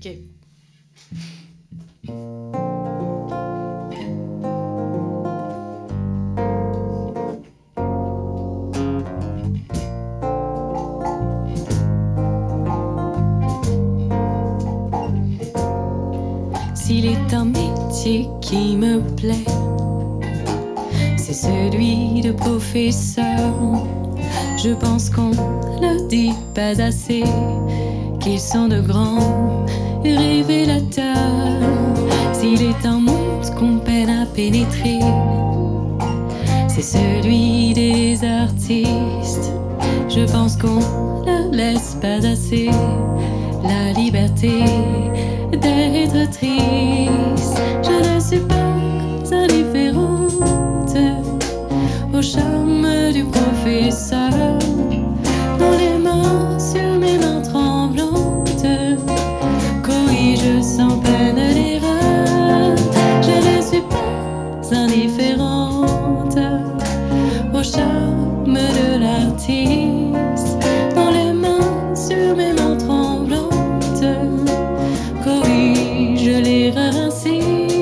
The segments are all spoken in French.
Ok. S'il est un métier qui me plaît, c'est celui de professeur. Je pense qu'on ne dit pas assez qu'ils sont de grands révélateurs. S'il est un monde qu'on peine à pénétrer, c'est celui des artistes. Je pense qu'on ne laisse pas assez la liberté d'être triste. Je ne suis pas indifférente au charme du professeur. Dans les mains, sur mes mains tremblantes, corrige sans peine l'erreur. Je ne suis pas indifférente au charme de l'artiste. Dans les mains, sur mes mains tremblantes, corrige l'erreur, insiste.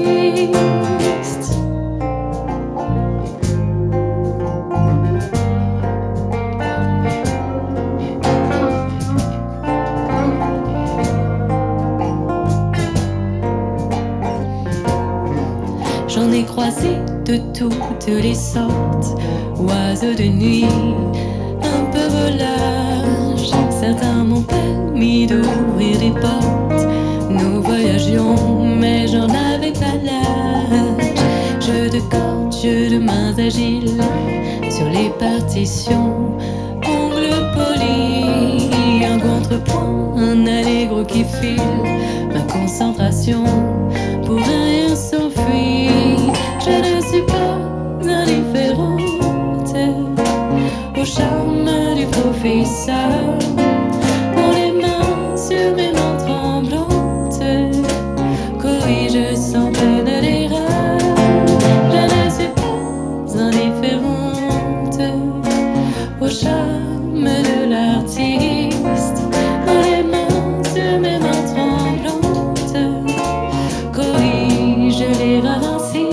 J'en ai croisé de toutes les sortes, oiseaux de nuit, un peu volage. Certains m'ont permis d'ouvrir des portes. Nous voyagions, mais j'en avais pas l'âge. Jeu de cordes, jeu de mains agiles, sur les partitions, ongles polis, un contrepoint, un allegro qui file, ma concentration pour rien s'enfuir. Je ne suis pas indifférente au charme du professeur. Dans les mains, sur mes mains tremblantes, corrige sans peine l'erreur. Je ne suis pas indifférente au charme de l'artiste. Dans les mains, sur mes mains tremblantes, corrige l'erreur, insiste.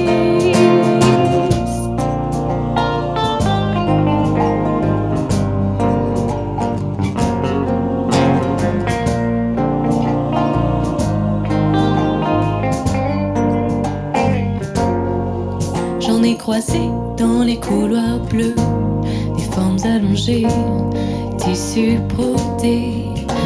J'en ai croisé dans les couloirs bleus des formes allongées, tissus brodés.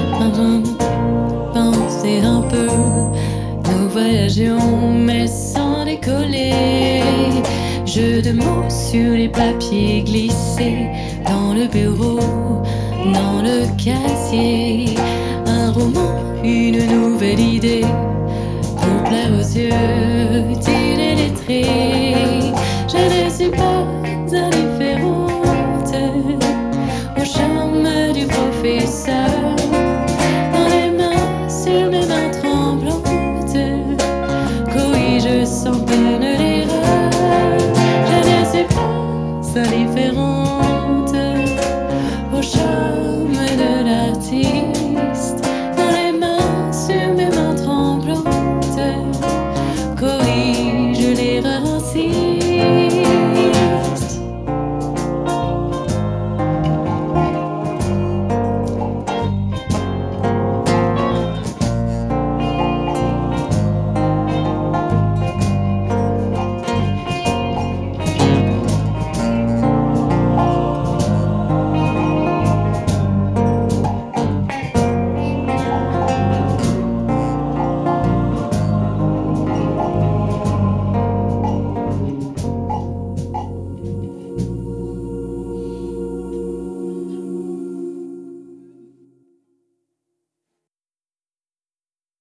Pensez un peu, nous voyagions mais sans décoller. Jeu de mots sur les papiers glissés, dans le bureau, dans le casier. Un roman, une nouvelle idée, pour plaire aux yeux d'illettrés. Je ne suis pas